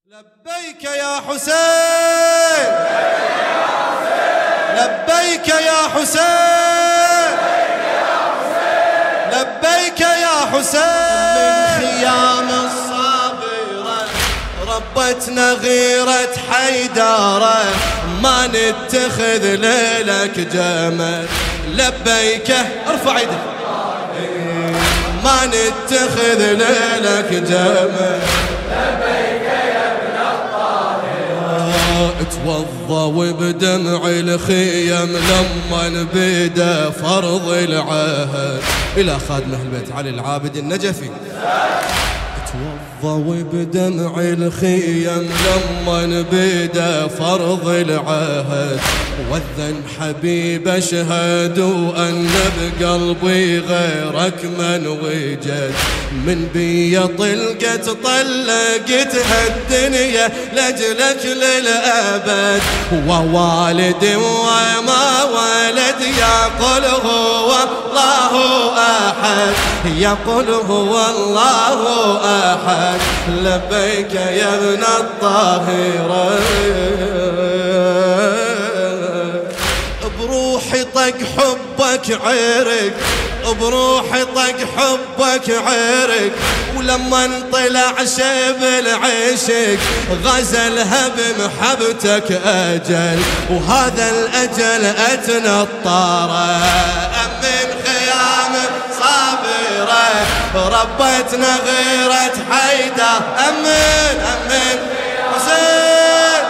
لبيك يا حسين، لبيك يا حسين، لبيك يا حسين. من خيام الصابرة ربتنا غيرة حيدارة، ما نتخذ ليلك جمل. لبيك ارفع يدك، ما نتخذ ليلك جمل. اتوضى وبدمع الخيم لما بدا فرض العهد. إلى خادم أهل البيت علي العابد النجفي. اتوضى وبدمع الخيم لما بدا فرض العهد. وذن حبيب اشهد ان بقلبي غيرك من وجد. من بي طلقت طلقتها الدنيا لجلك للأبد. ووالد وما ولد يقول هو الله أحد، يقول هو الله أحد. لبيك يا ابن الطاهرة، بروحي طق حبك عرق، بروحي طق حبك عرق. ولما انطلع شيب العشق غزلها بمحبتك أجل، وهذا الأجل أتنى الطارة. من خيام صابرة ربتنا غيرة حيدر. أمن حسين،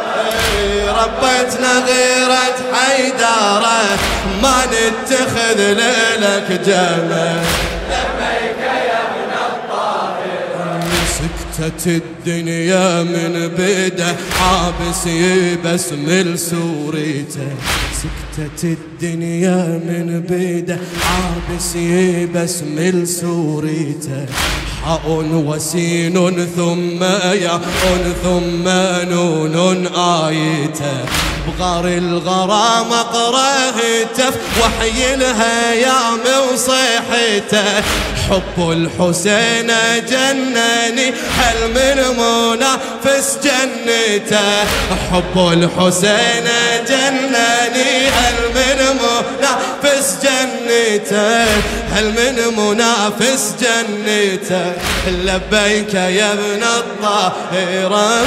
ربتنا غيرة حيدارة، ما نتخذ ليلك جمل. لبيك يا ابن الطاهر. سكتت الدنيا من بده عابس يبسمل سوريته. سكتت الدنيا من بده عابس يبسمل سوريته. حاء وسين ثم ياء ثم نون آيته. بغار الغرام اقرا هتف وحي الهيام وصيحته. حب الحسين جنني هل من منافس جنته. حب الحسين جنني هل من منافس جنته، هل من منافس جنته. لبيك يا ابن الطاهرة،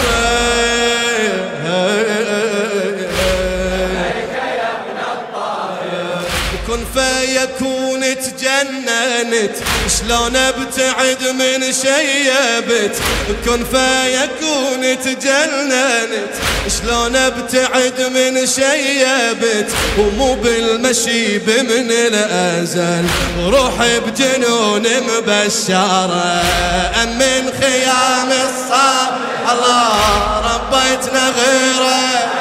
كن فيكون تجننت شلون ابتعد من شيبت. كن فيكون تجننت شلون ابتعد من شيبت. ومو بالمشي بمن الازل روحي بجنون مبشره. من خيام الصاب الله ربيتنا غيره.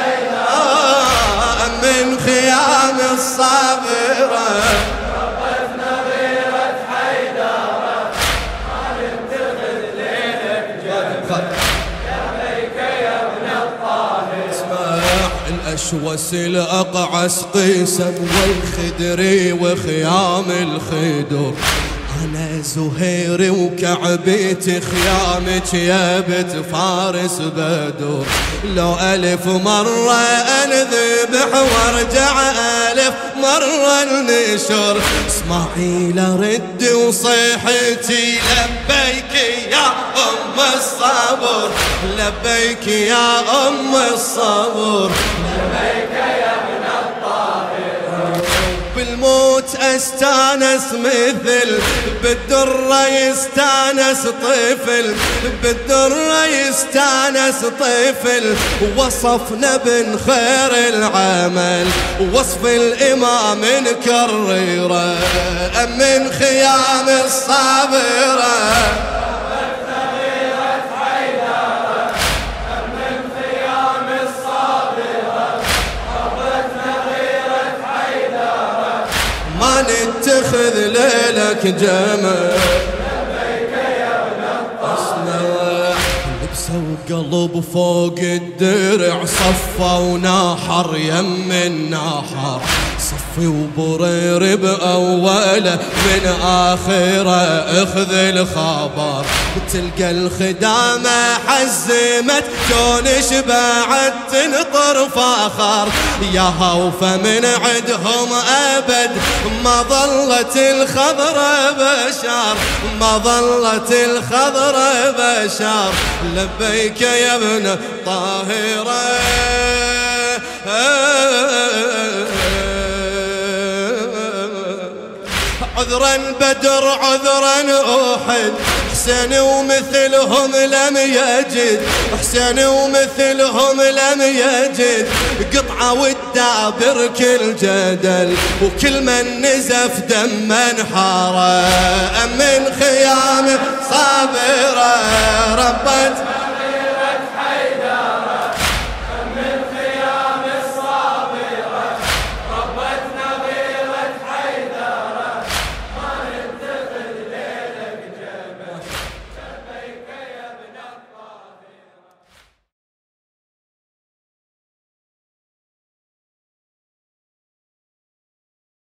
من خيام الصابرة ربتنا غيرة حيدارة، ما نتخذ ليلك جمل. لبيك يا ابن الطاهر. اسمع الأشوس الأقعس قيسم والخدري وخيام الخدر. أنا زهيري وكعبيتي خيامك يا بنت فارس بدر. لو ألف مرة أنذبح وارجع ألف مرة النشر. اسماعيل رد وصيحتي لبيك يا أم الصبر. لبيك يا أم الصبر. لبيك يا ابن الطاهر. بالموت استانس مثل بالدرة يستانس طفل. بالدرة يستانس طفل. وصفنا بن خير العمل وصف الإمام نكرره. من خيام الصابرة ما نتخذ ليلك جمل. لبيك يا ابن الطاهر. لبسوا قلب فوق الدرع صفى وناحر يم الناحر. صفي وبرير بأوله من آخره اخذ الخبر، تلقى الخدامة حزمت كونش بعد تنطر فاخر، يا هوفة من عندهم أبد ما ظلت الخضرة بشر، ما ظلت الخضرة بشر. لبيك يا ابن طاهرة عذرا بدر عذرا أحد، حسين ومثلهم لم يجد، حسين ومثلهم لم يجد، قطعة والدابر كل جدل وكل من نزف دم انحاره، من خيام صابرة ربت